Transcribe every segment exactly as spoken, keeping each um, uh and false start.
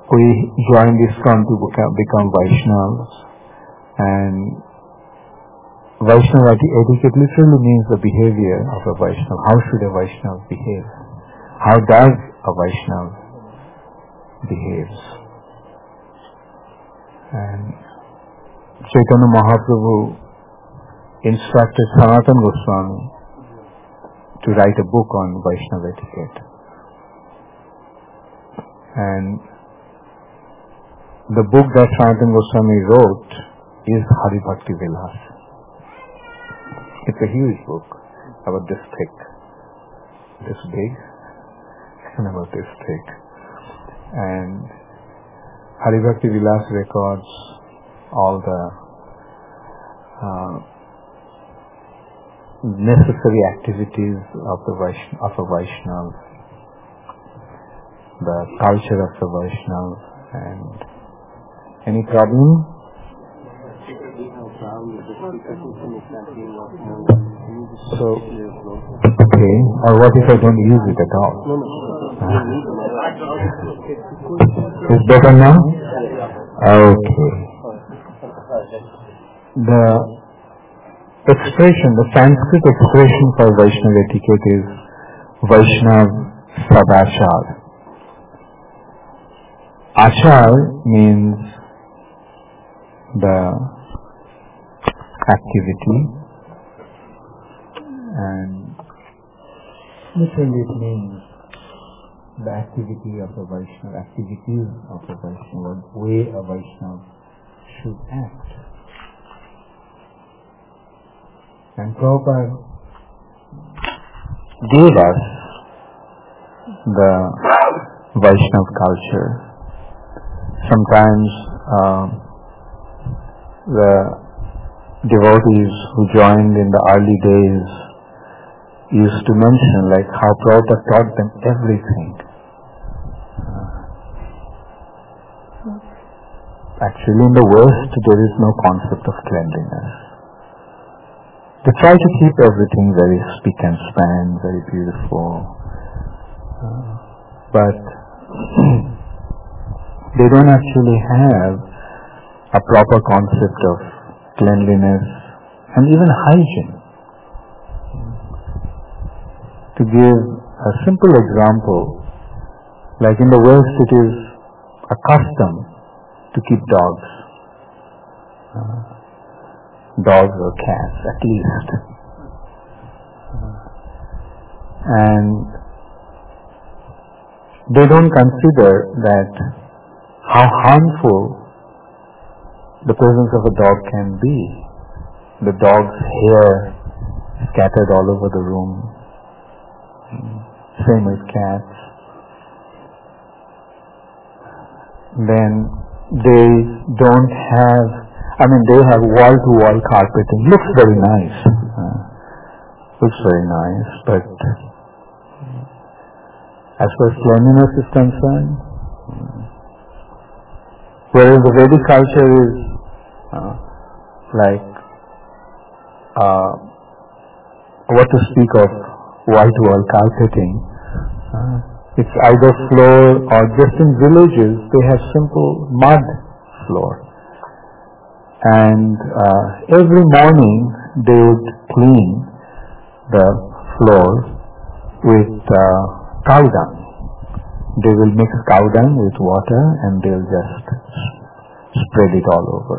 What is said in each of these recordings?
we joined ISKCON to become, become Vaishnavas, and Vaishnava etiquette literally means the behavior of a Vaishnava. How should a Vaishnava behave? How does a Vaishnava behave? And Chaitanya Mahaprabhu instructed Sanatana Goswami to write a book on Vaishnava etiquette. And the book that Sanatana Goswami wrote is Hari Bhakti Vilas. It's a huge book, about this thick, this big, and about this thick. And Hari Bhakti Vilas records all the uh, necessary activities of the Vaishn- of a Vaishnava, the culture of the Vaishnava, and any problem? So, okay, or what if I don't use it at all? Uh, it's better now? Okay. The expression, the Sanskrit expression for Vaishnava etiquette is Vaishnav Sadachar. Achar means the activity, and literally it means the activity of a Vaishnava, activities of a Vaishnava, the way a Vaishnava should act. And Prabhupada gave us the Vaishnava culture. Sometimes uh, the devotees who joined in the early days used to mention like how Prabhupada taught them everything. Actually, in the West, there is no concept of cleanliness. They try to keep everything very spick and span, very beautiful. Uh, but they don't actually have a proper concept of cleanliness and even hygiene. To give a simple example, like in the West it is a custom to keep dogs. Uh, dogs or cats at least. Uh, and they don't consider that how harmful the presence of a dog can be. The dog's hair scattered all over the room. Same with cats. Then they don't have, I mean they have wall-to-wall carpeting. Looks very nice. Uh, looks very nice, but as far as cleanliness is concerned, whereas the Vedic culture is uh, like uh, what to speak of white-wall carpeting. Uh, it's either floor or just in villages they have simple mud floor. And uh, every morning they would clean the floor with uh, cow dung. They will mix cow dung with water and they'll just spread it all over.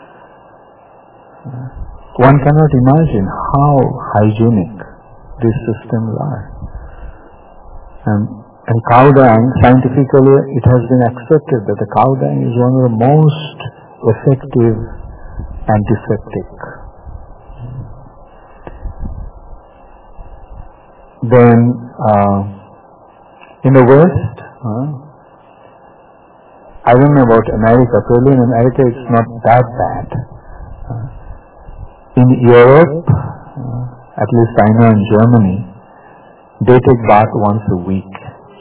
Uh, one cannot imagine how hygienic these systems are. And, and cow dung, scientifically it has been accepted that the cow dung is one of the most effective antiseptic. Then uh, in the West, uh, I don't know about America, probably in America it's not that bad. Uh, in Europe, uh, at least I know in Germany, they take bath once a week.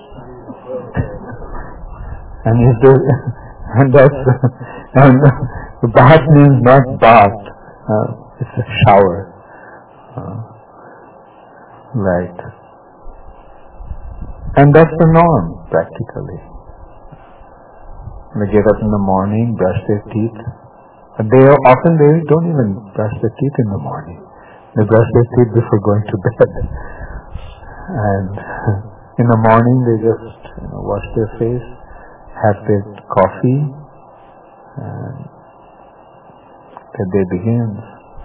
and if they, and that's, and the bath means not bath, uh, it's a shower. Uh, right. And that's the norm, practically. They get up in the morning, brush their teeth. They often they don't even brush their teeth in the morning. They brush their teeth before going to bed. And in the morning they just you know, wash their face, have their coffee, and the day begins.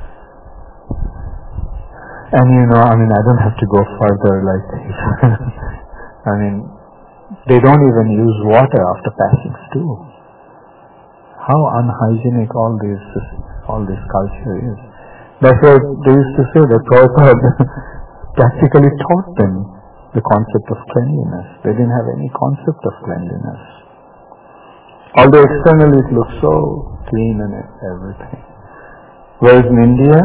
And you know, I mean, I don't have to go further like this. I mean, they don't even use water after passing stool. How unhygienic all this all this culture is. That's why they used to say that Prabhupada practically taught them the concept of cleanliness. They didn't have any concept of cleanliness. Although externally it looks so clean and everything. Whereas in India,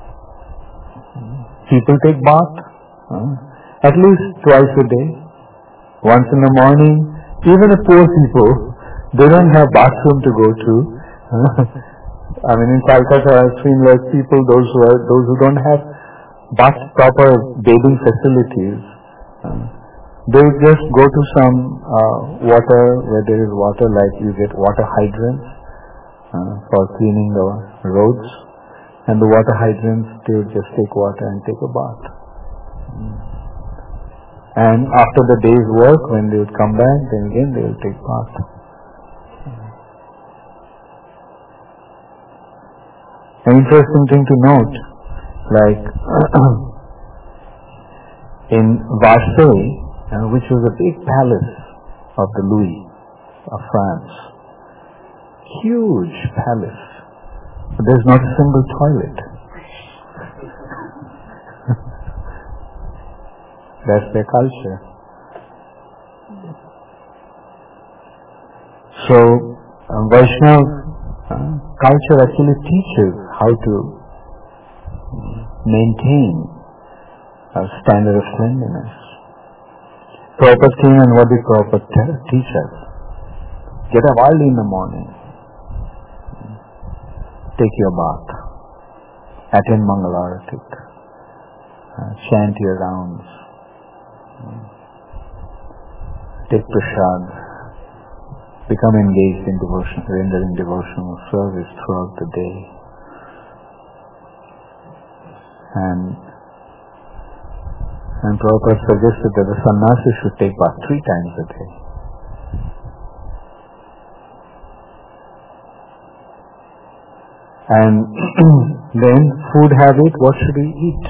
people take bath uh, at least twice a day. Once in the morning. Even the poor people, they don't have bathroom to go to. I mean, in Calcutta, I've seen like people, those who are, those who don't have bath, proper bathing facilities, uh, they just go to some uh, water where there is water, like you get water hydrants uh, for cleaning the roads, and the water hydrants, they would just take water and take a bath. Mm. And after the day's work, when they would come back, then again they will take bath. An interesting thing to note, like in Versailles, uh, which was a big palace of the Louis of France, huge palace, but there's not a single toilet. That's their culture. So, um, Vaishnav uh, culture actually teaches how to maintain a standard of cleanliness. Prabhupada came and what did Prabhupada teach us? Get up early in the morning, take your bath, attend Mangalarati, uh, chant your rounds, take prasad, become engaged in devotion, rendering devotional service throughout the day. And and Prabhupada suggested that the sannyasi should take bath three times a day. And then food habit, what should we eat?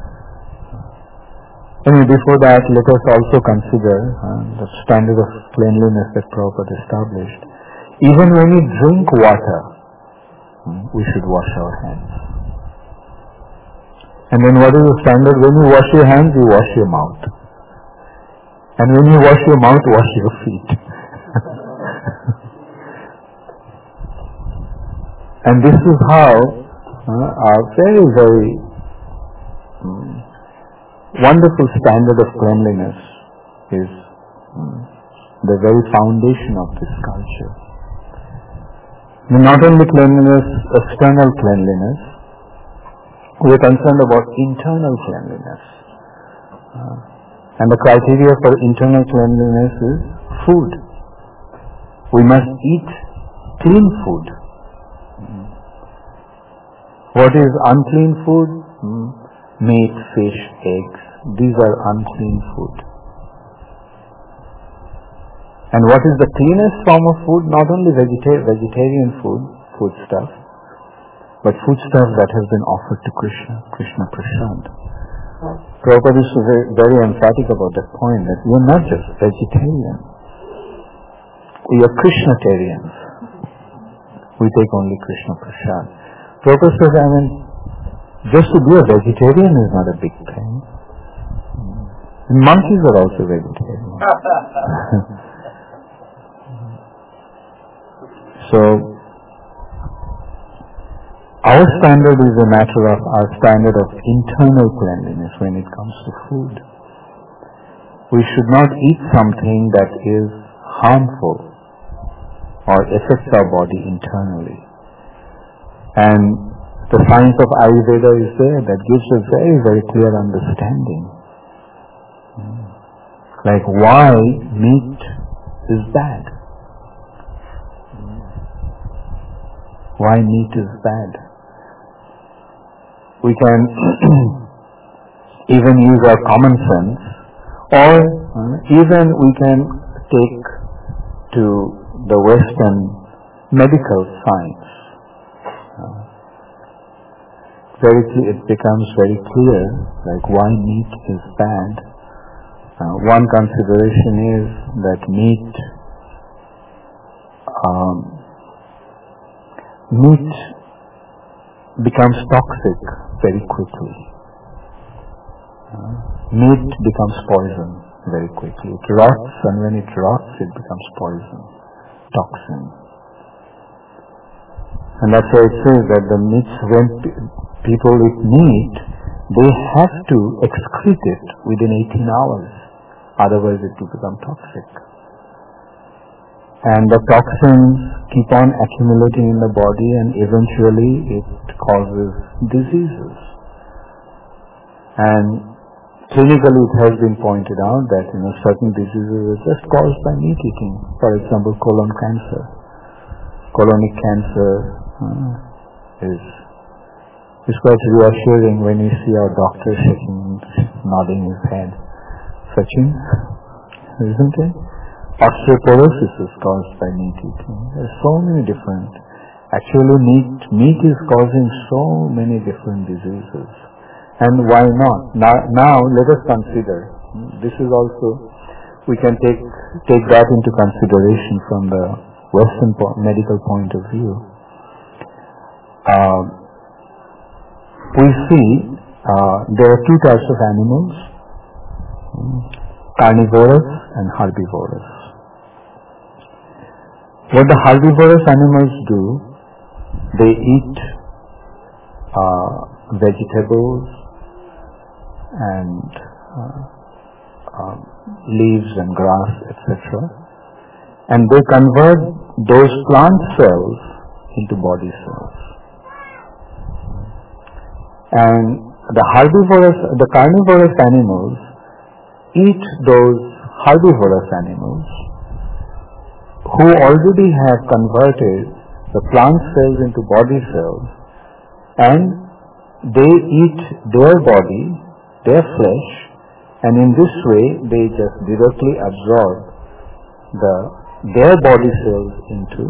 Anyway, before that, let us also consider uh, the standard of cleanliness that Prabhupada established. Even when we drink water, we should wash our hands. And then what is the standard? When you wash your hands, you wash your mouth. And when you wash your mouth, wash your feet. And this is how uh, our very, very um, wonderful standard of cleanliness is um, the very foundation of this culture. Not only cleanliness, external cleanliness, we are concerned about internal cleanliness. Uh, and the criteria for internal cleanliness is food. We must eat clean food. Mm. What is unclean food? Mm. Meat, fish, eggs. These are unclean food. And what is the cleanest form of food? Not only vegeta- vegetarian food, food stuff, but food stuff that has been offered to Krishna, Krishna Prasad. Prabhupada is very, very emphatic about that point, that we are not just vegetarian. We are Krishnatarians. We take only Krishna Prasad. Prabhupada says, I mean, just to be a vegetarian is not a big thing. Monkeys are also vegetarian. So, our standard is a matter of our standard of internal cleanliness when it comes to food. We should not eat something that is harmful or affects our body internally. And the science of Ayurveda is there that gives a very, very clear understanding. Like why meat is bad. Why meat is bad? We can even use our common sense, or uh, even we can take to the Western medical science. Uh, very clear, it becomes very clear, like why meat is bad. Uh, one consideration is that meat um, meat becomes toxic very quickly. Uh, meat becomes poison very quickly. It rots, and when it rots, it becomes poison, toxin. And that's why it says that the meats, when p- people eat meat, they have to excrete it within eighteen hours. Otherwise it will become toxic. And the toxins keep on accumulating in the body, and eventually it causes diseases. And clinically it has been pointed out that you know certain diseases are just caused by meat eating. For example, colon cancer. Colonic cancer uh, is is quite reassuring when you see our doctor shaking, nodding his head. Sachin, isn't it? Osteoporosis is caused by meat eating. There are so many different. Actually, meat meat is causing so many different diseases. And why not? Now, now let us consider. This is also, we can take take that into consideration from the Western po- medical point of view. Uh, we see uh, there are two types of animals, carnivorous and herbivorous. What the herbivorous animals do, they eat uh, vegetables and uh, uh, leaves and grass, et cetera, and they convert those plant cells into body cells. And the herbivorous, the carnivorous animals eat those herbivorous animals who already have converted the plant cells into body cells, and they eat their body, their flesh, and in this way they just directly absorb the their body cells into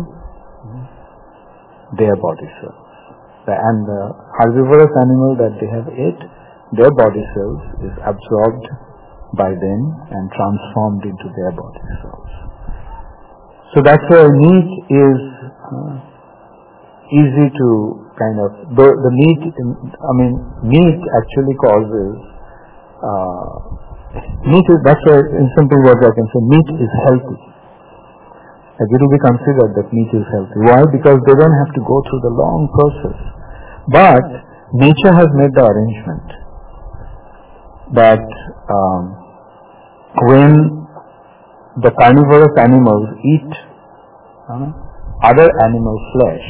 their body cells. The, and the herbivorous animal that they have ate, their body cells is absorbed by them and transformed into their body cells. So that's why meat is uh, easy to kind of, the, the meat, I mean, meat actually causes, uh, meat is, that's why in simple words I can say meat is healthy. Like it will be considered that meat is healthy. Why? Because they don't have to go through the long process. But nature has made the arrangement that um, when the carnivorous animals eat uh, other animal flesh,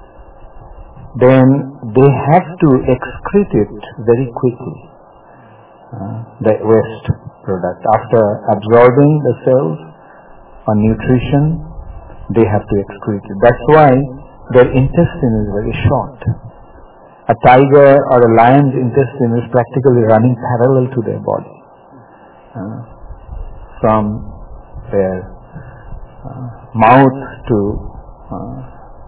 then they have to excrete it very quickly, uh, the waste product. After absorbing the cells or nutrition, they have to excrete it. That's why their intestine is very short. A tiger or a lion's intestine is practically running parallel to their body. Uh, from their uh, mouth to uh,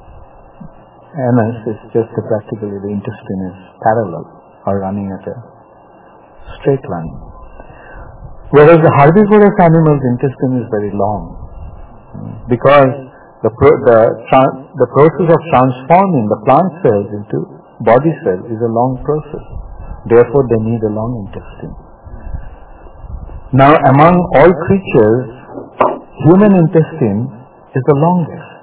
anus, it's just a practically the intestine is parallel or running at a straight line. Whereas the herbivorous animal's intestine is very long, uh, because the pro- the tra- the process of transforming the plant cells into body cell is a long process. Therefore, they need a long intestine. Now, among all creatures, human intestine is the longest.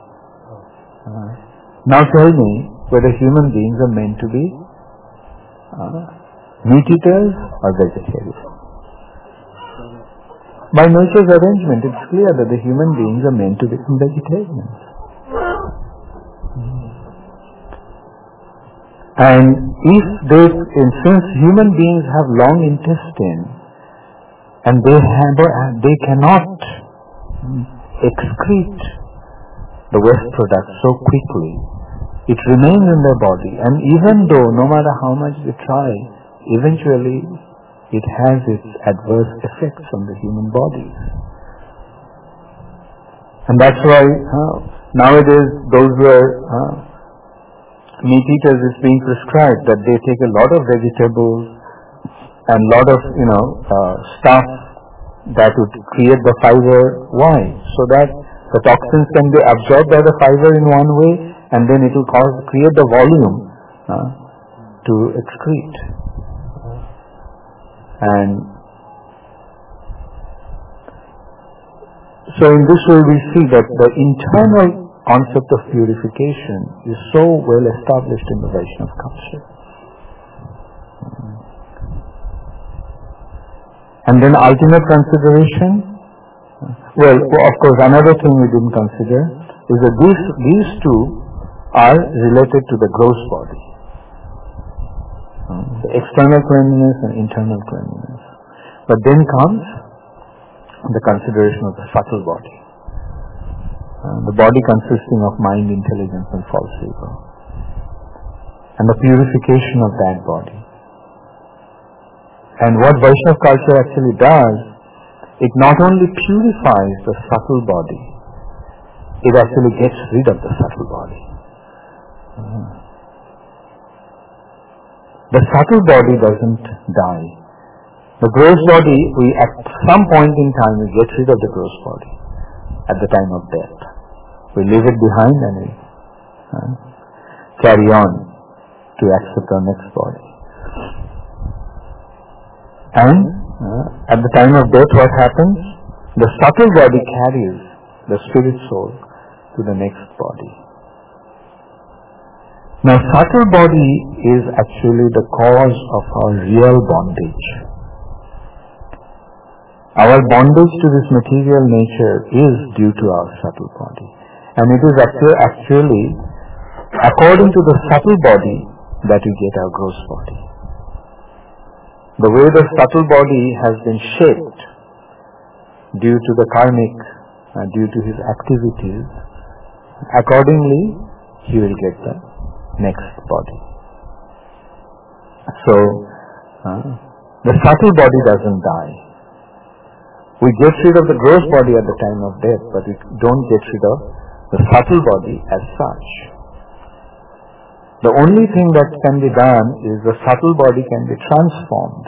Uh, now tell me whether human beings are meant to be uh, meat eaters or vegetarians. By nature's arrangement, it's clear that the human beings are meant to become vegetarians. And if they, since human beings have long intestine, and they have, they cannot excrete the waste product so quickly. It remains in their body, and even though no matter how much they try, eventually it has its adverse effects on the human body. And that's why uh, nowadays those who are uh, meat eaters, is being prescribed that they take a lot of vegetables and lot of, you know, uh, stuff that would create the fiber. Why? So that the toxins can be absorbed by the fiber in one way, and then it will cause create the volume uh, to excrete. And so in this way we see that the internal concept of purification is so well established in the Vaishnava culture. And then ultimate consideration, well, of course another thing we didn't consider is that these, these two are related to the gross body. The external cleanliness and internal cleanliness. But then comes the consideration of the subtle body. Uh, the body consisting of mind, intelligence and false ego. And the purification of that body. And what Vaishnava culture actually does, it not only purifies the subtle body, it actually gets rid of the subtle body. Uh, the subtle body doesn't die. The gross body, we at some point in time we get rid of the gross body at the time of death. We leave it behind and we uh, carry on to accept our next body. And uh, at the time of death what happens? The subtle body carries the spirit soul to the next body. Now subtle body is actually the cause of our real bondage. Our bondage to this material nature is due to our subtle body. And it is actually, actually according to the subtle body that we get our gross body. The way the subtle body has been shaped due to the karmic, uh, due to his activities, accordingly he will get the next body. So, uh, the subtle body doesn't die. We get rid of the gross body at the time of death, but we don't get rid of the subtle body as such. The only thing that can be done is the subtle body can be transformed.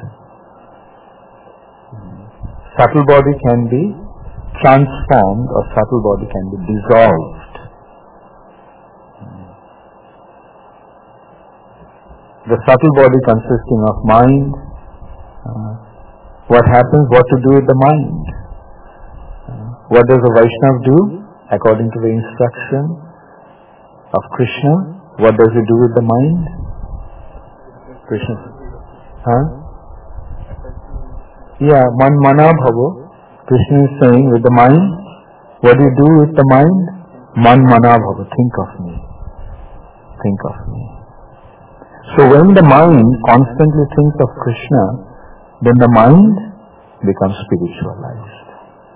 Subtle body can be transformed or subtle body can be dissolved. The subtle body consisting of mind, uh, what happens, what to do with the mind? Uh, what does a Vaishnava do according to the instruction of Krishna? What does he do with the mind? Krishna. Huh? Yeah, man mana bhavo. Krishna is saying with the mind, what do you do with the mind? Man mana bhavo. Think of me. Think of me. So when the mind constantly thinks of Krishna, then the mind becomes spiritualized.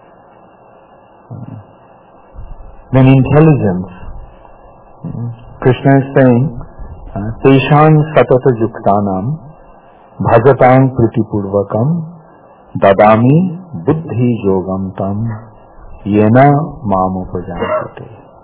Then intelligence. Krishna is saying, Teshan satata yuktanam bhajatam pritipurvakam dadami buddhi yogam tam yena mamupajante.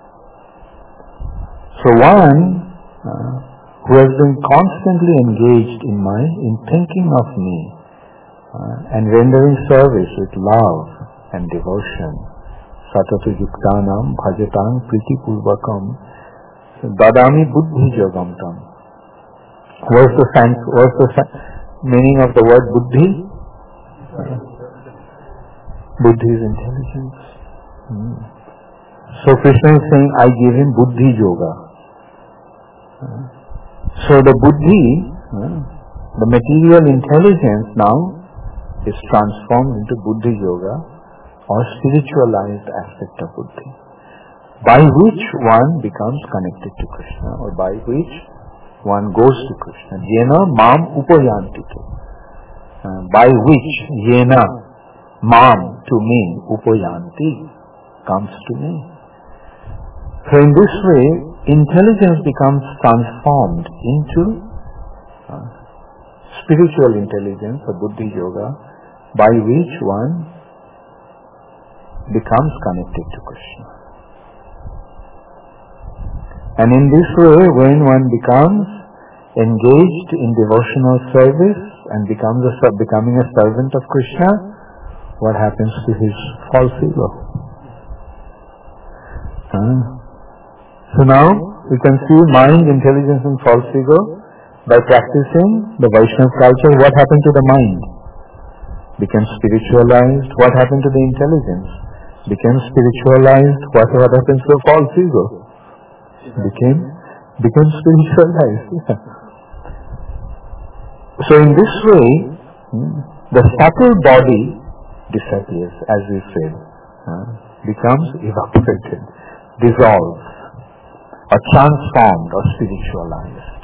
So one uh, who has been constantly engaged in my, in thinking of me uh, and rendering service with love and devotion, satata yuktanam bhajatam pritipurvakam dadami buddhi yogam tam. What's the sense, what's the sense, meaning of the word buddhi? Uh, buddhi is intelligence. Hmm. So Krishna is saying, I give him buddhi yoga. Uh, so the buddhi, uh, the material intelligence now is transformed into buddhi yoga or spiritualized aspect of buddhi, by which one becomes connected to Krishna or by which one goes to Krishna. Yena mam upayantito. Uh, by which yena mam to me upayanti comes to me. So in this way, intelligence becomes transformed into uh, spiritual intelligence or buddhi yoga, by which one becomes connected to Krishna. And in this way, when one becomes engaged in devotional service and becomes a, becoming a servant of Krishna, what happens to his false ego? Uh, so now we can see mind, intelligence and false ego. By practicing the Vaishnava culture, what happened to the mind? Became spiritualized. What happened to the intelligence? Became spiritualized. What, what happens to the false ego? Became, became spiritualized. Yeah. So in this way, the subtle body disappears, as we said, uh, becomes evaporated, dissolves, or transformed or spiritualized.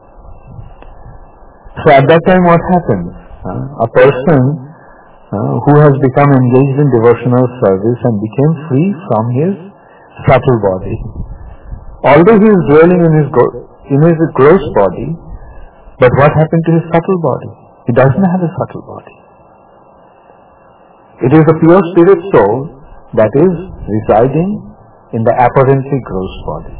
So at that time what happens? Uh, a person uh, who has become engaged in devotional service and became free from his subtle body. Although he is dwelling in his, go- in his gross body, but what happened to his subtle body? He doesn't have a subtle body. It is a pure spirit soul that is residing in the apparently gross body.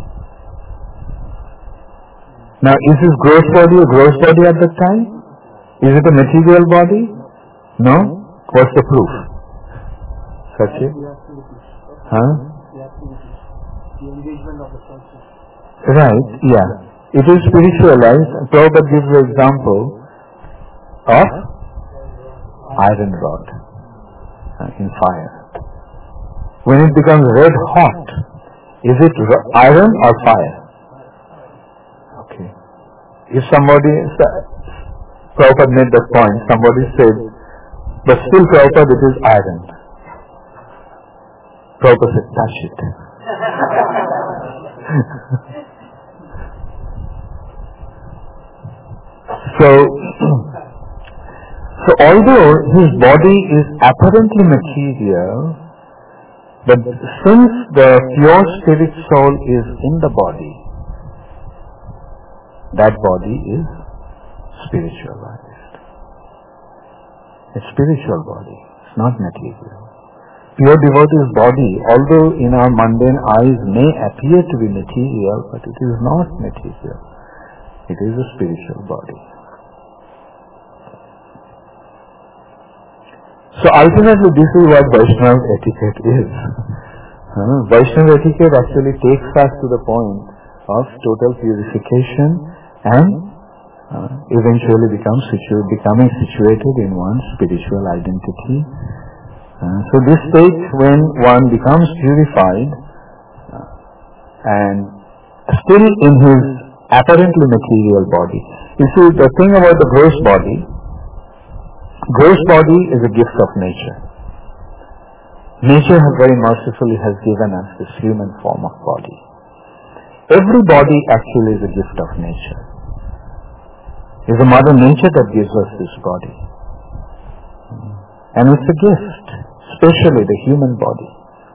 Now, is his gross body a gross body at that time? Is it a material body? No? What's the proof? Sachi? Huh? The engagement of the senses. Right, yeah. It is spiritualized. Prabhupada gives the example of iron rod uh, in fire. When it becomes red hot, is it iron or fire? Okay. If somebody, Prabhupada made that point, somebody said, but still Prabhupada, it is iron. Prabhupada said, touch it. So, so although his body is apparently material, but since the pure spirit soul is in the body, that body is spiritualized. A spiritual body, it's not material. Pure devotee's body, although in our mundane eyes may appear to be material, but it is not material. It is a spiritual body. So ultimately this is what Vaishnava etiquette is. Uh, Vaishnava etiquette actually takes us to the point of total purification and uh, eventually becomes situ- becoming situated in one's spiritual identity. Uh, so this state when one becomes purified uh, and still in his apparently material body. You see, the thing about the gross body, gross body is a gift of nature. Nature has very mercifully has given us this human form of body. Every body actually is a gift of nature. It is a Mother Nature that gives us this body. And it's a gift, especially the human body.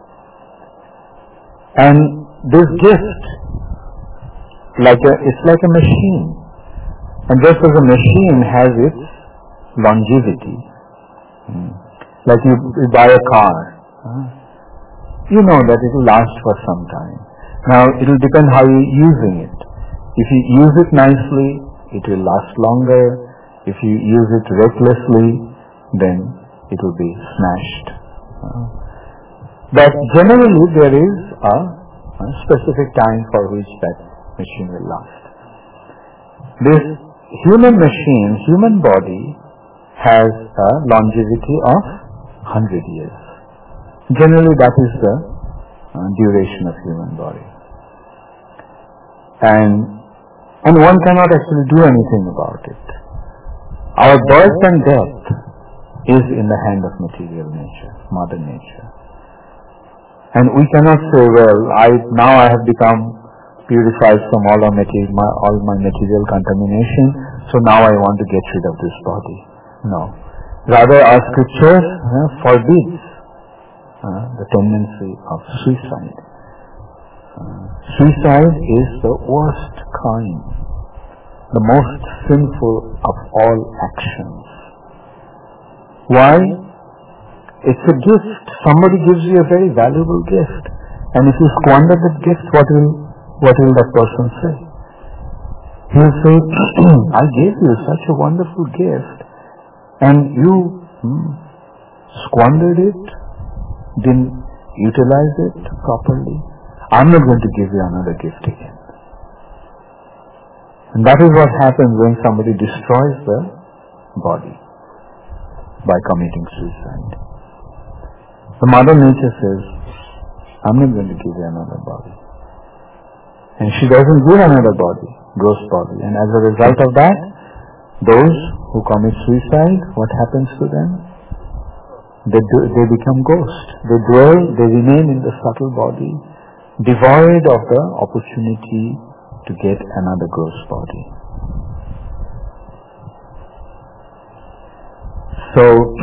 And this gift, like a, it's like a machine. And just as a machine has its longevity, hmm. like you, you buy a car, huh? you know that it will last for some time. Now it will depend how you are using it. If you use it nicely, it will last longer. If you use it recklessly, then it will be smashed. Uh, but generally there is a, a specific time for which that machine will last. This human machine, human body, has a longevity of one hundred years. Generally that is the uh, duration of human body. And, and one cannot actually do anything about it. Our birth and death is in the hand of material nature, Mother Nature. And we cannot say, well, I now I have become purified from all, our material, my, all my material contamination, so now I want to get rid of this body. No. Rather, our scripture uh, forbids uh, the tendency of suicide. Uh, Suicide is the worst kind, the most sinful of all actions. Why? It's a gift. Somebody gives you a very valuable gift, and if you squander that gift, what will what will that person say? He'll say, I gave you such a wonderful gift, and you hmm, squandered it, didn't utilize it properly. I'm not going to give you another gift again. And that is what happens when somebody destroys the body by committing suicide. The Mother Nature says, I'm not going to give you another body. And she doesn't give another body, gross body. And as a result of that, those who commit suicide, what happens to them? They, do, they become ghosts. They dwell, they remain in the subtle body, devoid of the opportunity to get another gross body. So,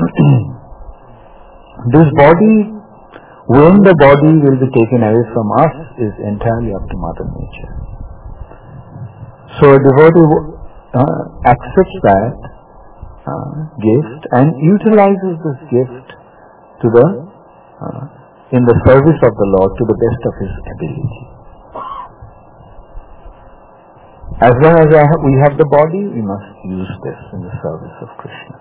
this body, when the body will be taken away from us, is entirely up to Mother Nature. So a devotee uh, accepts that uh, gift and utilizes this gift to the uh, in the service of the Lord to the best of his ability. As long as I have, we have the body, we must use this in the service of Krishna.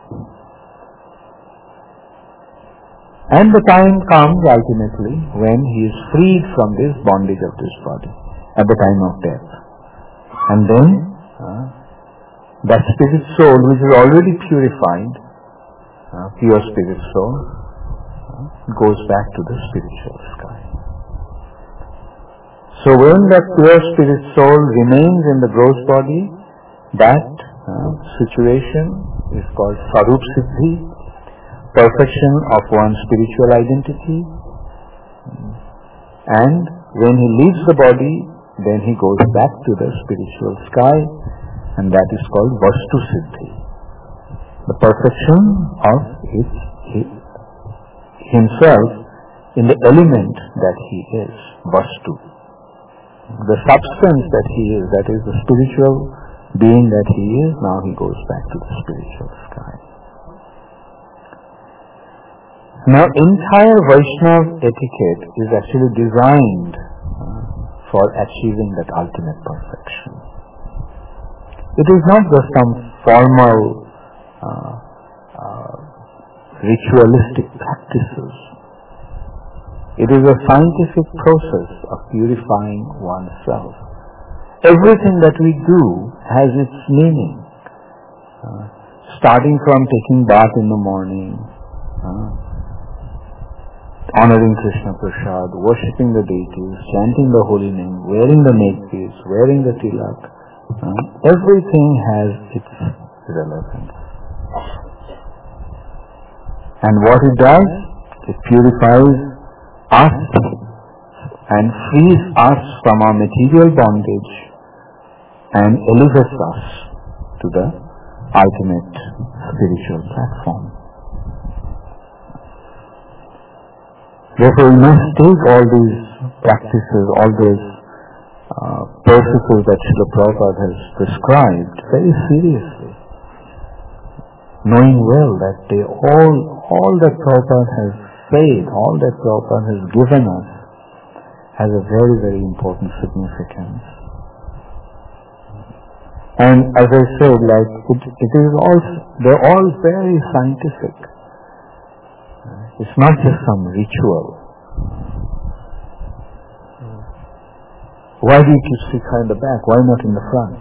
And the time comes ultimately when he is freed from this bondage of this body at the time of death. And then uh, that spirit soul which is already purified, uh, pure spirit soul, uh, goes back to the spiritual sky. So when that pure spirit soul remains in the gross body, that uh, situation is called Sarup Siddhi, perfection of one's spiritual identity. And when he leaves the body, then he goes back to the spiritual sky, and that is called Vastu Siddhi, the perfection of his, his, himself in the element that he is, Vastu. The substance that he is, that is the spiritual being that he is, now he goes back to the spiritual sky. Now, entire Vaishnava etiquette is actually designed uh, for achieving that ultimate perfection. It is not just some formal uh, uh, ritualistic practices. It is a scientific process of purifying oneself. Everything that we do has its meaning. Uh, starting from taking bath in the morning, uh, honoring Krishna Prasad, worshipping the deities, chanting the holy name, wearing the neckpiece, wearing the tilak, uh, everything has its relevance. And what it does, it purifies us and frees us from our material bondage and elevates us to the ultimate spiritual platform. Therefore, we must take all these practices, all these uh, processes that Srila Prabhupada has prescribed very seriously, knowing well that they all, all that Prabhupada has said, all that Prabhupada has given us, has a very, very important significance. And as I said, like it, it is all, they're all very scientific. It's not just some ritual. Why do you keep Sikha in the back? Why not in the front?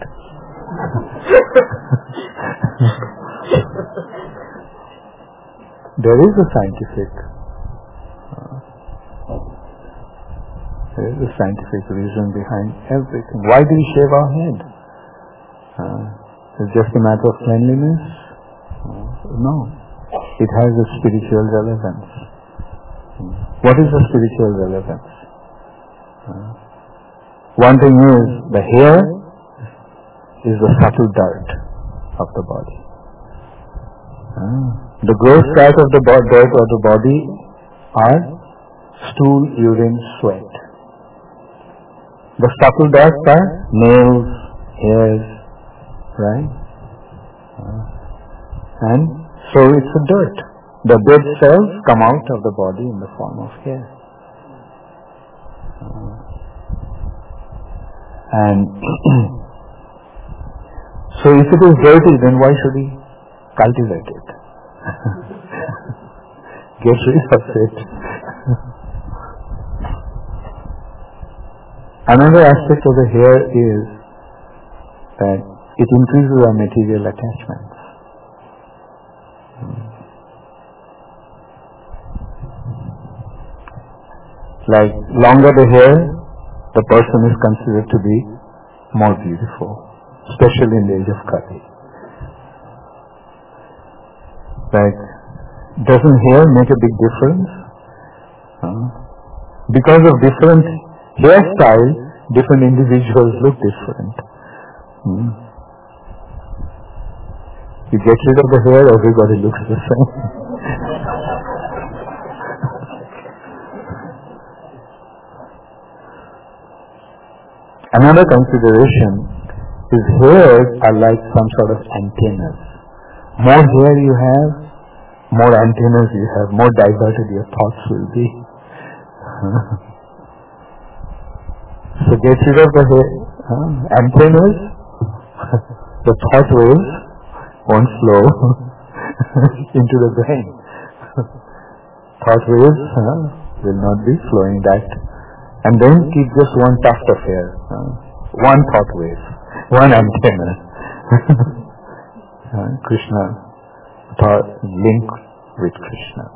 There is a scientific uh, there is a scientific reason behind everything. Why do we shave our head? Uh, is it just a matter of cleanliness? Uh, no. It has a spiritual relevance. What is the spiritual relevance? Uh, one thing is, the hair is the subtle dirt of the body. Uh, the gross dirt of the bo- dirt of the body are stool, urine, sweat. The subtle dots are nails, hairs, right? Uh, and so it's a dirt. The dead cells come out of the body in the form of hair. Uh, and so if it is dirty, then why should we cultivate it? Get rid of it. Another aspect of the hair is that it increases our material attachments. Like, longer the hair, the person is considered to be more beautiful, especially in the age of Kali. Like, doesn't hair make a big difference? Uh, because of different hairstyle, different individuals look different. Hmm. You get rid of the hair, everybody looks the same. Another consideration is hairs are like some sort of antennas. More hair you have, more antennas you have, more diverted your thoughts will be. So get rid of the hair, uh, antennas, the thought waves won't flow into the brain. Thought waves uh, will not be flowing back. And then keep just one tuft of hair, uh, one thought wave, one antenna. uh, Krishna, thought link with Krishna.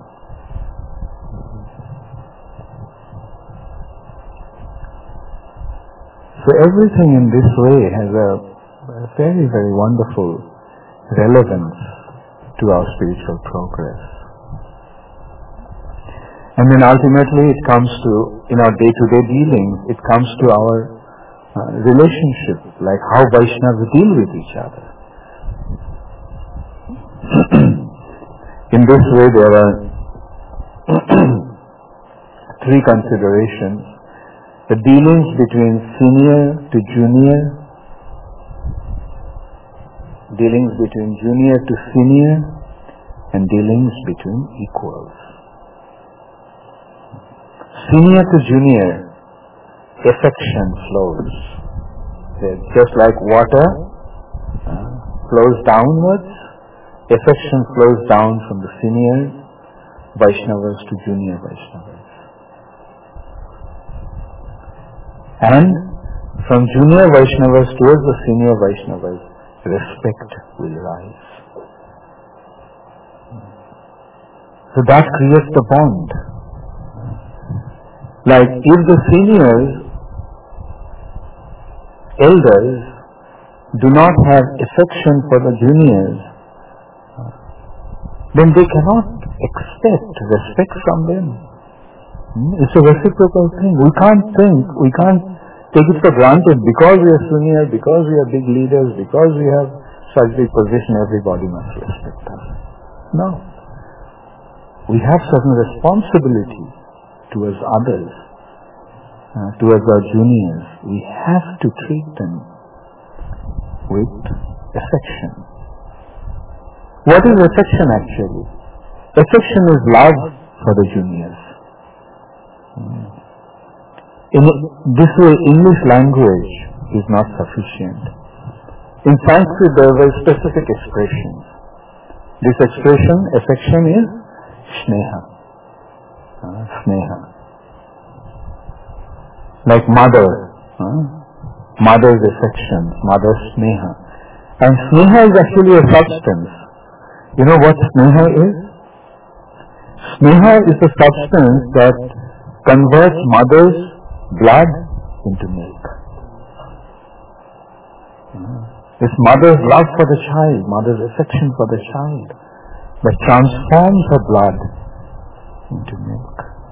So everything in this way has a, a very, very wonderful relevance to our spiritual progress. And then ultimately it comes to, in our day-to-day dealings, it comes to our uh, relationship, like how Vaishnavas deal with each other. In this way there are three considerations. The dealings between senior to junior, dealings between junior to senior, and dealings between equals. Senior to junior, affection flows. Just like water uh, flows downwards, affection flows down from the senior Vaishnavas to junior Vaishnavas. And from junior Vaishnavas towards the senior Vaishnavas, respect will rise. So that creates the bond. Like if the seniors, elders, do not have affection for the juniors, then they cannot expect respect from them. It's a reciprocal thing. We can't think, we can't take it for granted because we are senior, because we are big leaders, because we have such big position, everybody must respect us. No. We have certain responsibility towards others, uh, towards our juniors. We have to treat them with affection. What is affection actually? Affection is love for the juniors. In this way, English language is not sufficient. In Sanskrit, there are very specific expressions. This expression, affection, is sneha. Uh, sneha. Like mother. Uh, mother's affection, mother's sneha. And sneha is actually a substance. You know what sneha is? Sneha is a substance that converts mother's blood into milk. It's mother's love for the child, mother's affection for the child, that transforms her blood into milk.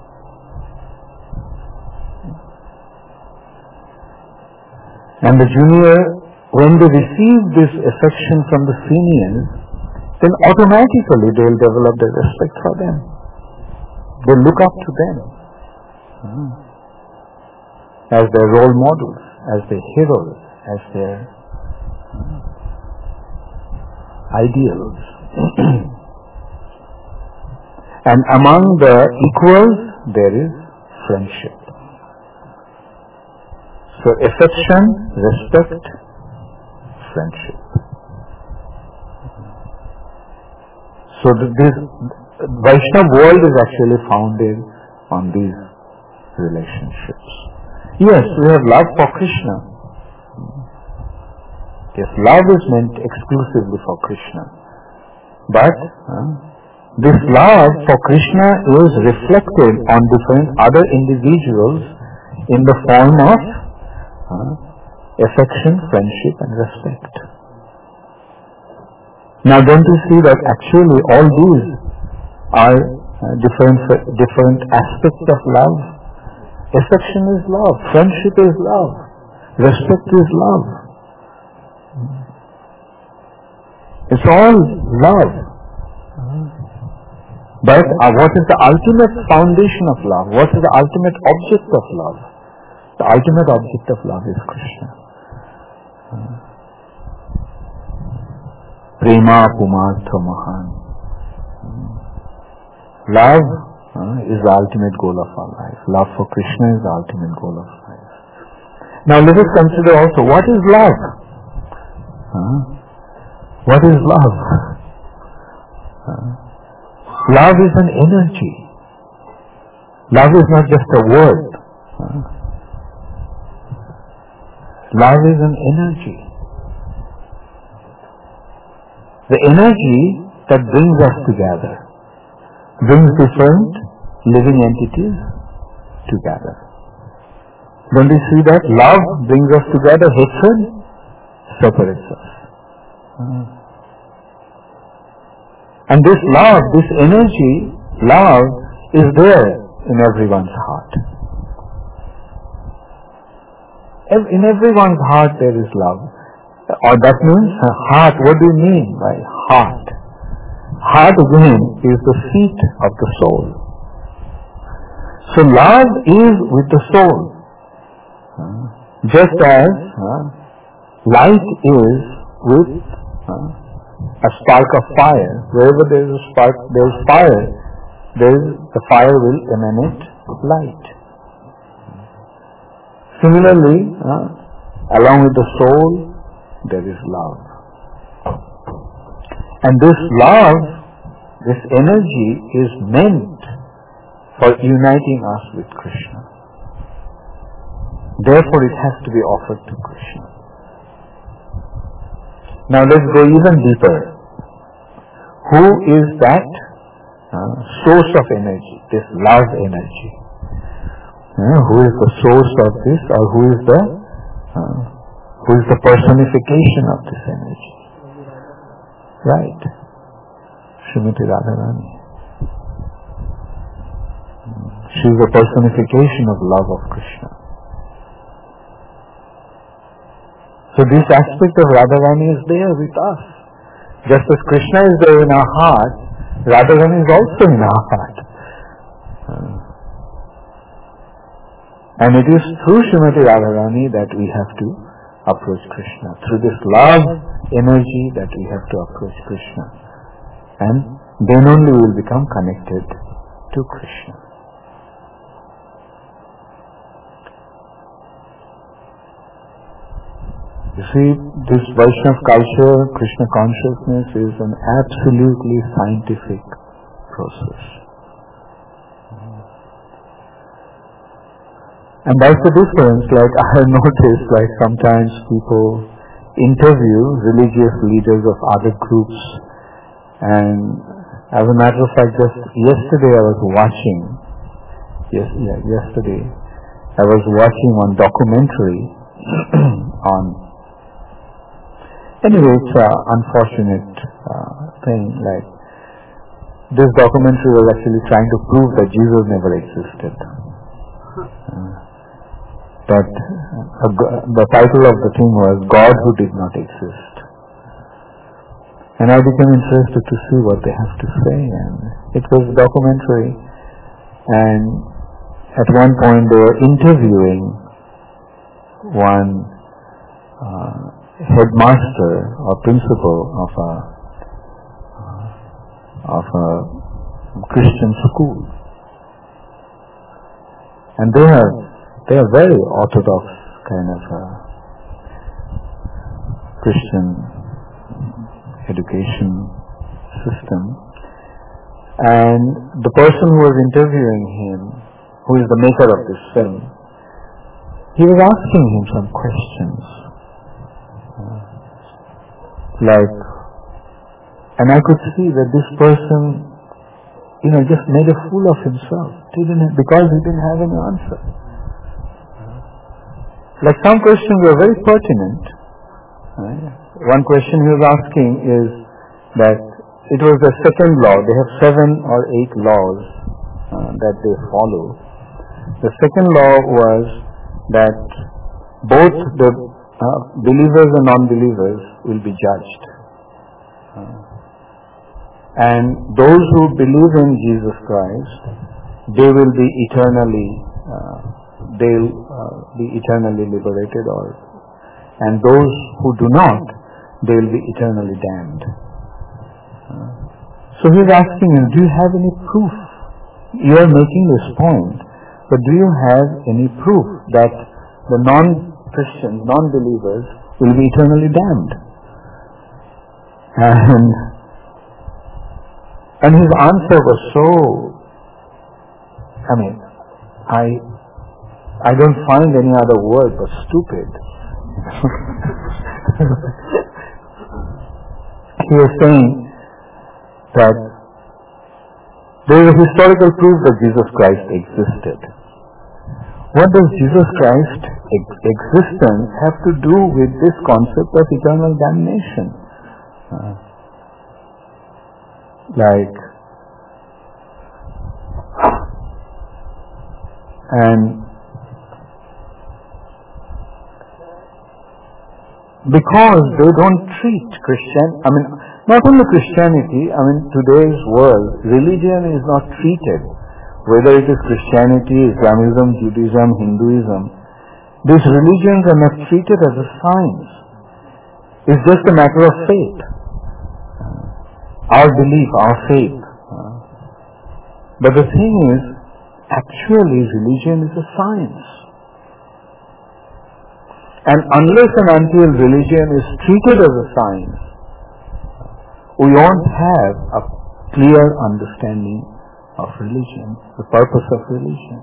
And the junior, when they receive this affection from the seniors, then automatically they will develop their respect for them. They look up to them as their role models. as their heroes, as their ideals. And among the equals, there is friendship. So affection, respect, friendship. So this Vaishnava world is actually founded on these relationships. Yes, we have love for Krishna. Yes, love is meant exclusively for Krishna. But uh, this love for Krishna is reflected on different other individuals in the form of uh, affection, friendship and respect. Now don't you see that actually all these are uh, different different aspects of love? Affection is love, friendship is love, respect is love. It's all love. But uh, what is the ultimate foundation of love? What is the ultimate object of love? The ultimate object of love is Krishna. Prema Pumartha Mahan. Love uh, is the ultimate goal of our life. Love for Krishna is the ultimate goal of life. Now let us consider also, what is love? Uh, what is love? Uh, love is an energy. Love is not just a word. Uh, love is an energy. The energy that brings us together, brings different living entities together. Don't you see that? Love brings us together, hatred separates us. Uh. And this love, this energy, love is there in everyone's heart. In everyone's heart there is love. Or that means uh, heart. What do you mean by heart? Heart again is the seat of the soul. So love is with the soul. Uh, just as uh, light is with uh, a spark of fire. Wherever there is a spark, there is fire. There is, the fire will emanate light. Similarly, uh, along with the soul, there is love. And this love, this energy is meant for uniting us with Krishna. Therefore it has to be offered to Krishna. Now let's go even deeper. Who is that uh, source of energy, this love energy? Uh, who is the source of this, or who is the uh, who is the personification of this energy? Right. Srimati Radharani. She is the personification of love of Krishna. So this aspect of Radharani is there with us. Just as Krishna is there in our heart, Radharani is also in our heart. And it is through Srimati Radharani that we have to approach Krishna. Through this love energy that we have to approach Krishna. And then only we will become connected to Krishna. You see, this Vaishnava culture, Krishna consciousness is an absolutely scientific process. And that's the difference. Like I have noticed, like sometimes people interview religious leaders of other groups, and as a matter of fact, just yesterday I was watching. Yes, yeah, yesterday I was watching one documentary on. Anyway, it's an unfortunate uh, thing. Like this documentary was actually trying to prove that Jesus never existed. Uh, But uh, the title of the thing was God Who Did Not Exist. And I became interested to see what they have to say, and it was a documentary, and at one point they were interviewing one uh, headmaster or principal of a uh, of a Christian school, and they are they are very orthodox kind of a Christian education system. And the person who was interviewing him, who is the maker of this film, he was asking him some questions. Uh, like, and I could see that this person, you know, just made a fool of himself. He didn't, because he didn't have any answer. Like some questions were very pertinent. Right? One question he was asking is that it was the second law. They have seven or eight laws uh, that they follow. The second law was that both the uh, believers and non-believers will be judged. Uh, and those who believe in Jesus Christ, they will be eternally, uh, they'll uh, be eternally liberated, or and those who do not, they will be eternally damned. Uh, so he is asking him, do you have any proof? You are making this point, but do you have any proof that the non-Christians, non-believers will be eternally damned? And, and his answer was so, I mean, I, I don't find any other word but stupid. He was saying that there is a historical proof that Jesus Christ existed. What does Jesus Christ's ex- existence have to do with this concept of eternal damnation? Uh, like, and because they don't treat Christian, I mean, not only Christianity, I mean, today's world, religion is not treated, whether it is Christianity, Islamism, Judaism, Hinduism, these religions are not treated as a science. It's just a matter of faith. Our belief, our faith. But the thing is, actually religion is a science. And unless and until religion is treated as a science, we won't have a clear understanding of religion, the purpose of religion.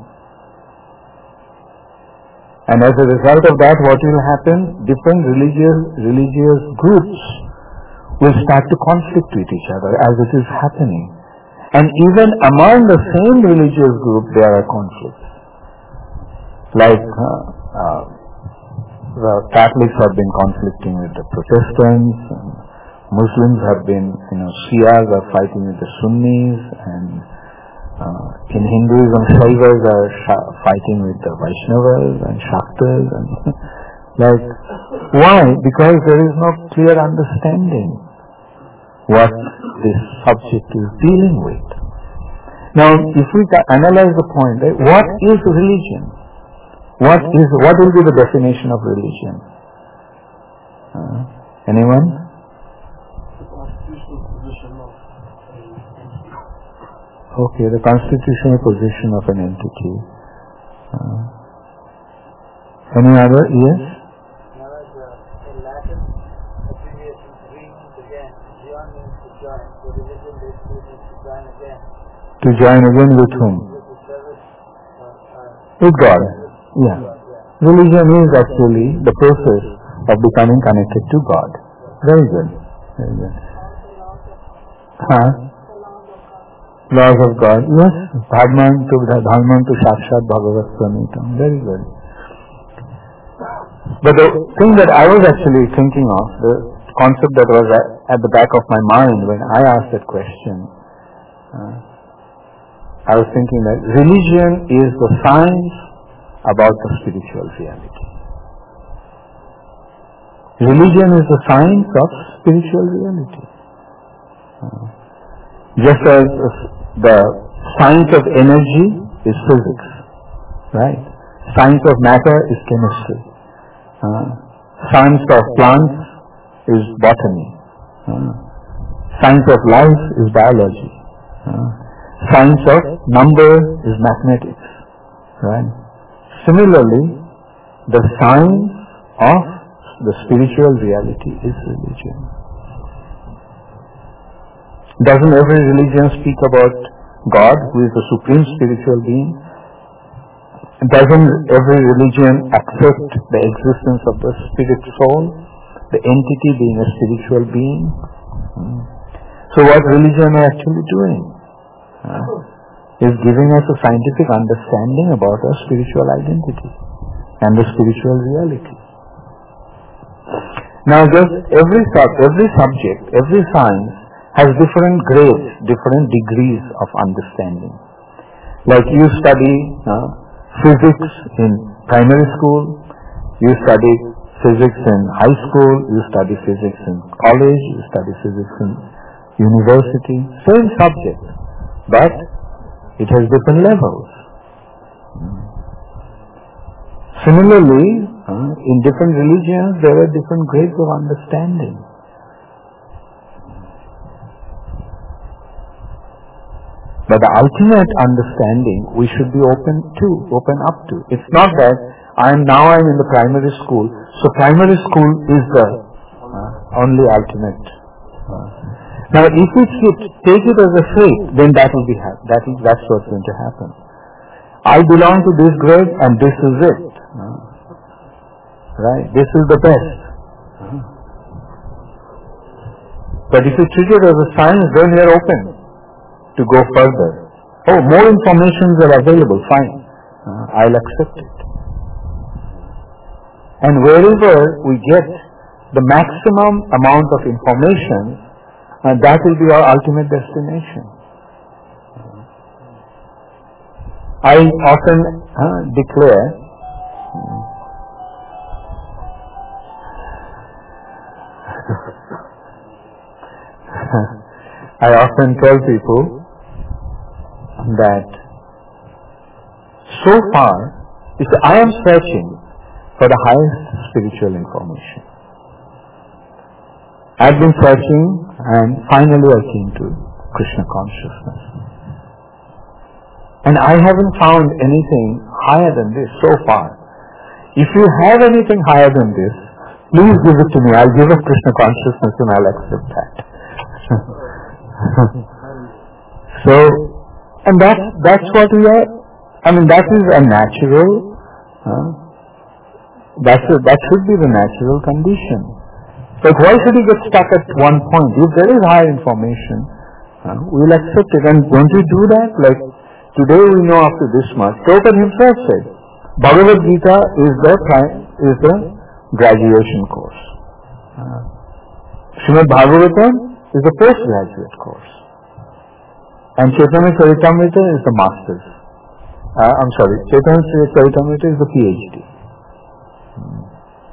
And as a result of that, what will happen? Different religious, religious groups will start to conflict with each other, as it is happening. And even among the same religious group, there are conflicts. Like, uh, uh, the Catholics have been conflicting with the Protestants, and Muslims have been, you know, Shias are fighting with the Sunnis, and uh, in Hinduism, Shaivas are sh- fighting with the Vaishnavas and Shaktas, and like, why? Because there is no clear understanding what this subject is dealing with. Now, if we analyze the point, right, what is religion? What is what will be the definition of religion? Uh, anyone? The constitutional position of an entity. Okay, the constitutional position of an entity. Uh, any other? Yes? Maharaj, uh, in Latin abbreviation, re means again. Jion means to join. So religion basically means to join again. To join again with whom? With the service. Uh, uh, With God. Yeah. Religion is actually the process of becoming connected to God. Very good. Very good. Huh? Laws of God. Yes. Dharman to Dharman to Sakshat Bhagavat Pramitam. Very good. But the thing that I was actually thinking of, the concept that was at the back of my mind when I asked that question, uh, I was thinking that religion is the science about the spiritual reality. Religion is the science of spiritual reality. Uh, just as the science of energy is physics, right? Science of matter is chemistry. Uh, science of plants is botany. Uh, science of life is biology. Uh, science of number is mathematics. Right? Similarly, the science of the spiritual reality is religion. Doesn't every religion speak about God, who is the supreme spiritual being? Doesn't every religion accept the existence of the spirit soul, the entity being a spiritual being? Hmm. So what religion is actually doing uh, is giving us a scientific understanding about our spiritual identity and the spiritual reality. Now just every sub- every subject, every science has different grades, different degrees of understanding. Like you study uh, physics in primary school, you study physics in high school, you study physics in college, you study physics in university, same subject, but it has different levels. Similarly, uh, in different religions there are different grades of understanding. But the ultimate understanding we should be open to, open up to. It's not that I am now I'm in the primary school, so primary school is the uh, only ultimate. Uh, now, if we take it as a faith, then that will be ha- that is that's what's going to happen. I belong to this grade, and this is it. Uh, right? This is the best. Uh, but if you treat it as a science, then we are open to go further. Oh, more informations are available, fine. Uh, I'll accept it. And wherever we get the maximum amount of information, uh, that will be our ultimate destination. I often uh, declare I often tell people that so far, if I am searching for the highest spiritual information. I've been searching and finally I came to Krishna consciousness. And I haven't found anything higher than this so far. If you have anything higher than this, please give it to me. I'll give up Krishna consciousness and I'll accept that. So, and that, that's what we are, I mean that is a natural, uh, that's a, that should be the natural condition. Like why should we get stuck at one point? If there is higher information, uh, we will accept it. And don't we do that? Like today we know after this much, Prabhupada himself said, Bhagavad Gita is the, is the graduation course. Uh, Srimad Bhagavatam is the postgraduate course. And Chaitanya Charitamrita is the master's. Uh, I'm sorry, Chaitanya Charitamrita is the PhD. Hmm.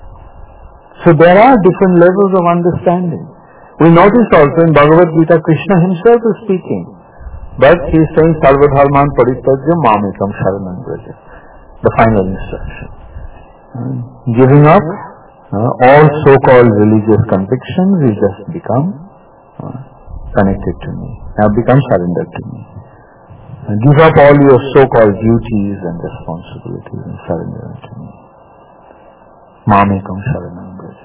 So there are different levels of understanding. We notice also in Bhagavad Gita, Krishna himself is speaking. But he is saying, Sarva Dharman Parityajya Mamekam Sharanam Vraja. The final instruction. Uh, giving up uh, all so-called religious convictions, we just become uh, connected to me. Now become surrendered to me. And give up all your so-called duties and responsibilities and surrender to me. Mamekam Sharanam Vraja.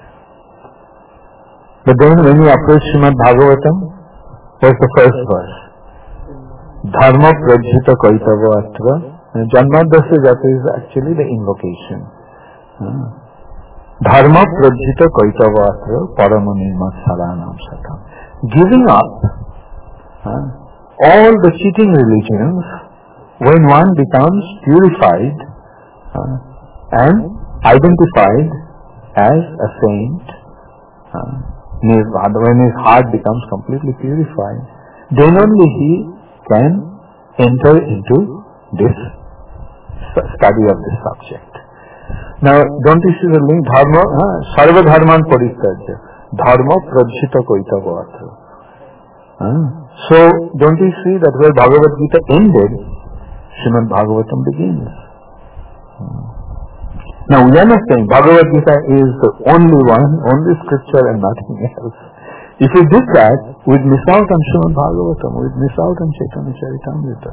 But then when you approach Srimad Bhagavatam, what's the first verse? Dharma Prajhita Kaitava Atra. Janmadasya Jata is actually the invocation. Uh, Dharma Prajhita Kaitava Atra Paramanirma Saranam Satam. Giving up uh, all the cheating religions when one becomes purified uh, and identified as a saint, uh, when his heart becomes completely purified, then only he can enter into this study of this subject. Now, don't you see the link? Dharma, uh, Sarva Dharman Parityajya. Dharma Prajhita Kaitava Atra. Uh, so, don't you see that where Bhagavad Gita ended, Srimad Bhagavatam begins. Uh, Now we are not saying Bhagavad Gita is the only one, only scripture and nothing else. If we did that, we'd miss out on Srimad Bhagavatam, we'd miss out on Chaitanya Charitamrita.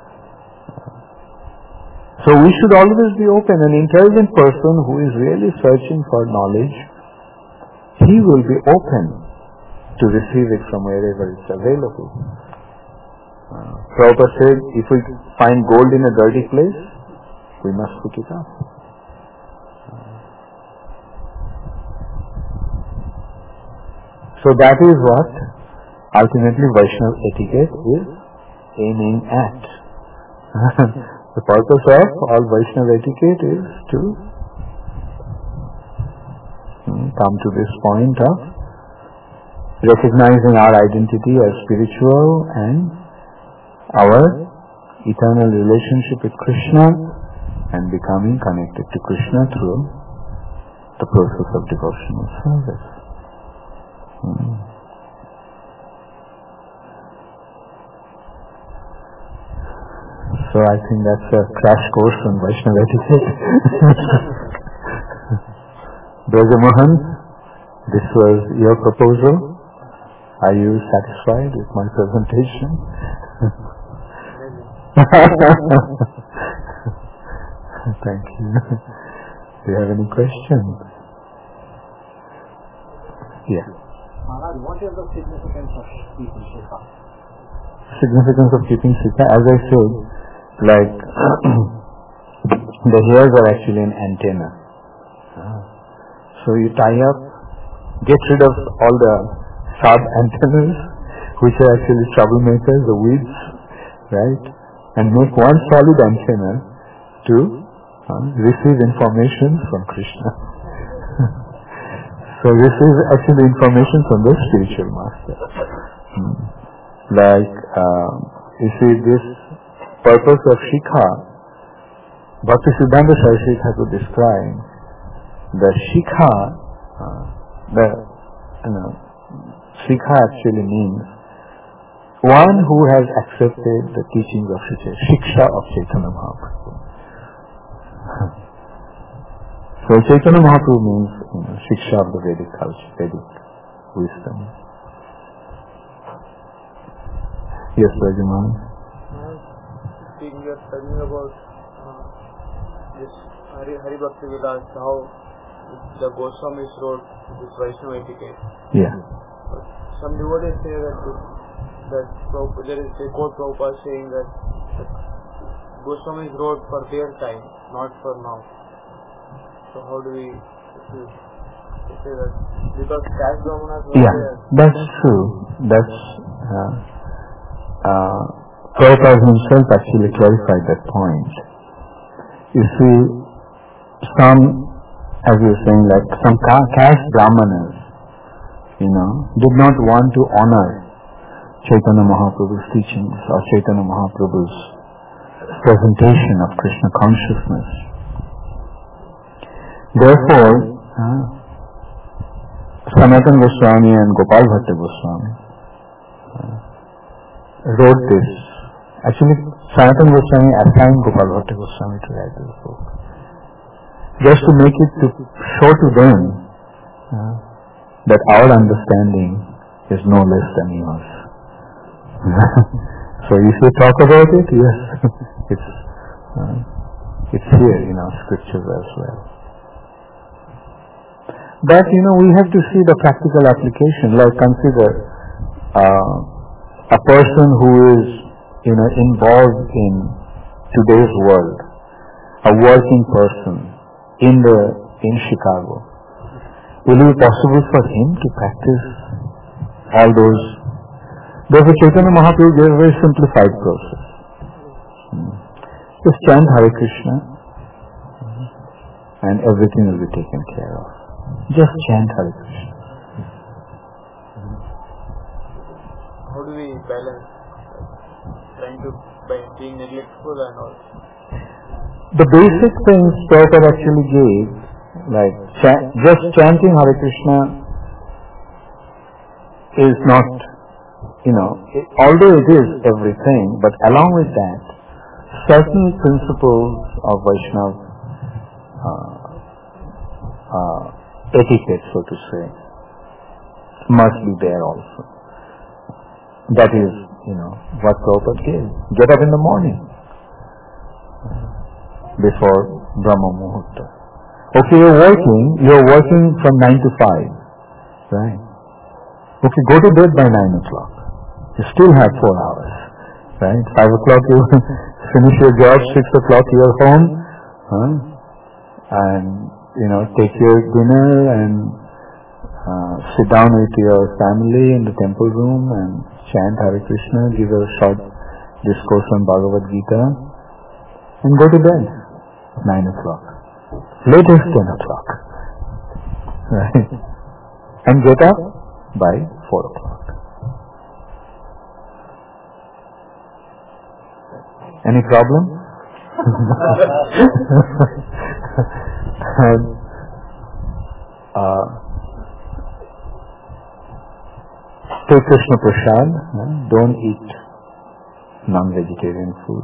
So we should always be open. An intelligent person who is really searching for knowledge, he will be open to receive it from wherever it's available. Uh, Prabhupada said, if we find gold in a dirty place, we must pick it up. So that is what ultimately Vaishnava etiquette is aiming at. The purpose of all Vaishnava etiquette is to come to this point of recognizing our identity as spiritual and our eternal relationship with Krishna and becoming connected to Krishna through the process of devotional service. Hmm. So I think that's a crash course on Vaishnava etiquette. Braja Mohan, this was your proposal. Are you satisfied with my presentation? Thank you. Do you have any questions? Yeah. Maharaj, what is the significance of keeping Shikha? Significance of keeping Shikha, as I said, like the hairs are actually an antenna. So you tie up, get rid of all the sub-antennas, which are actually troublemakers, the weeds, right? And make one solid antenna to uh, receive information from Krishna. So this is actually information from the spiritual master. Hmm. Like, uh, you see, this purpose of Shikha, Bhaktisiddhanta Saraswati Thakur described the Shikha, uh, the you know, Shikha actually means one who has accepted the teachings of Shiksha of Chaitanya Mahaprabhu. So Chaitanya Mahaprabhu means you know, Shiksha of the Vedic culture, Vedic wisdom. Yes, Rajaman. We are studying about uh, this Hari, Hari Bhakti Vilas, how the Goswamis wrote this Vaishnava etiquette. Yeah. But some devotees say that this, that Prabhupada, there is a quote Prabhupada saying that, that Goswamis wrote for their time, not for now. So how do we say that? Because caste brahmanas were Yeah, there. that's true. That's uh, uh, Prabhupada himself actually clarified that point. You see, some, as you were saying, like some caste brahmanas, you know, did not want to honor Chaitanya Mahaprabhu's teachings or Chaitanya Mahaprabhu's presentation of Krishna consciousness. Therefore, uh, Sanatana Goswami and Gopal Bhatta Goswami uh, wrote this. Actually, Sanatana Goswami assigned Gopal Bhatta Goswami to write this book, just to make it to show to them uh, that our understanding is no less than yours. So if you talk about it, yes, it's uh, it's here in our scriptures as well. But you know, we have to see the practical application. Like consider uh, a person who is you know involved in today's world, a working person in the in Chicago. Will it be possible for him to practice all those? Therefore, Chaitanya Mahaprabhu gave a very simplified process. Hmm. Just chant Hare Krishna, hmm, and everything will be taken care of. Just chant Hare Krishna. How do we balance trying to by being neglectful and all? The basic things Prabhupada actually gave, like cha- just chanting Hare Krishna is not, you know, it, although it is everything, but along with that, certain principles of Vaishnava uh, uh, etiquette, so to say, must be there also. That is, you know, what Prabhupada gave. Get up in the morning before Brahma Muhurta. Okay, you're working, you're working from nine to five, right? Okay, go to bed by nine o'clock. You still have four hours, right? Five o'clock you finish your job, six o'clock you're home, huh? And, you know, take your dinner and uh, sit down with your family in the temple room and chant Hare Krishna, give a short discourse on Bhagavad Gita, and go to bed nine o'clock. Latest ten o'clock. Right? And get up by four o'clock. Any problem? and, uh, take Krishna Prasad. Uh, don't eat non-vegetarian food.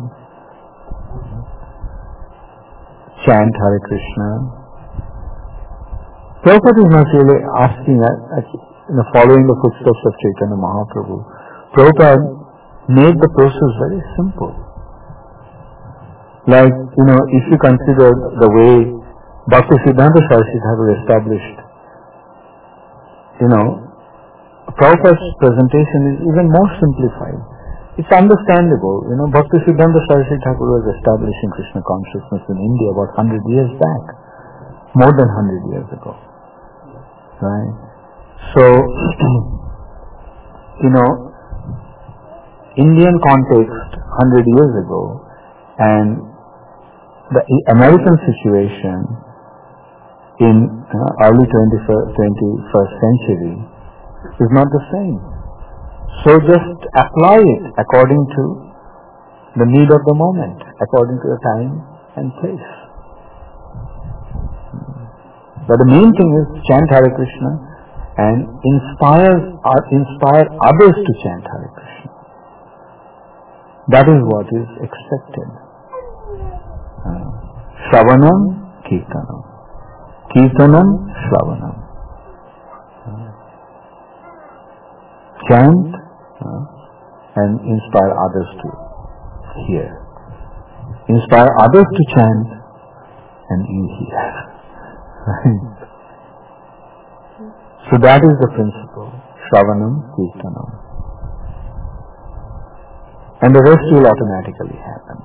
Chant Hare Krishna. Prabhupada is not really asking, uh, you know, following the footsteps of Chaitanya Mahaprabhu. Prabhupada made the process very simple. Like, you know, if you consider the way Bhaktisiddhanta Saraswati Thakur established, you know, Prabhupada's presentation is even more simplified. It's understandable. You know, Bhaktisiddhanta Saraswati Thakur was establishing Krishna consciousness in India about one hundred years back. More than one hundred years ago. Right? So, you know, Indian context one hundred years ago and the American situation in uh, early twenty-first century is not the same. So just apply it according to the need of the moment, according to the time and place. But the main thing is chant Hare Krishna and inspire, uh, inspire others to chant Hare Krishna. That is what is expected. Uh, Shravanam, Kirtanam. Kirtanam, Shravanam. Uh, chant uh, and inspire others to hear. Inspire others to chant and you hear. So that is the principle. Shravanam, Kirtanam. And the rest will automatically happen.